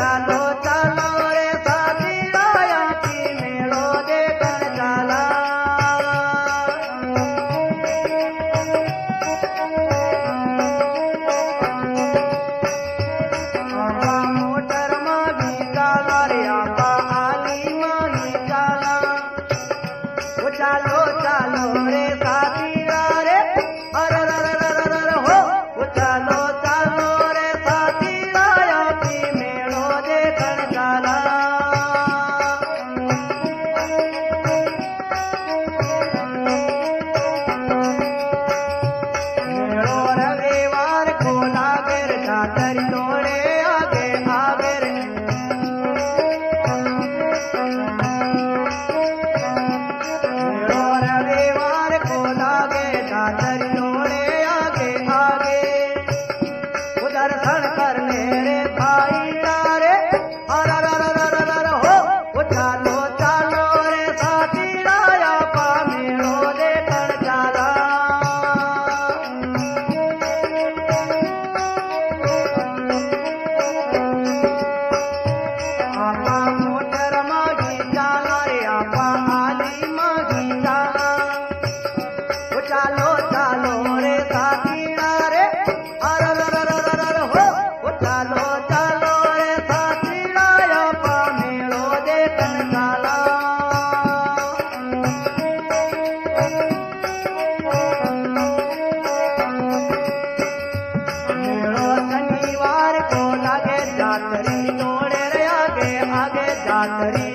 चालो चालो रे साथीड़ा की मेलो देखण चाला मोटर मागी चाला रे आपा आली मागी चाला वो चालो चालो रे साथीड़ा रे अरे हो वो चालो चालो रे साथीड़ा की मेलो देखण चाला मेलो रविवार को लागे रे जातरी तोड़े आगे आगे रे मेलो रविवार को लागे जातरी तोड़े आगे आगे दर्शन करने रे भाई तारे अर हो वो चालो चालो रे साथीड़ा आपा मेलो देखण चाला आपा मोटर मागी चाला रे आपा आली मागी चाला वो चालो चालो रे साथीड़ा रे अर हो वो चालो चालो रे साथीड़ा आपा मेलो देखण चाला मेलो शनिवार को लागे जातरी तोड़े रे आगे आगे जातरी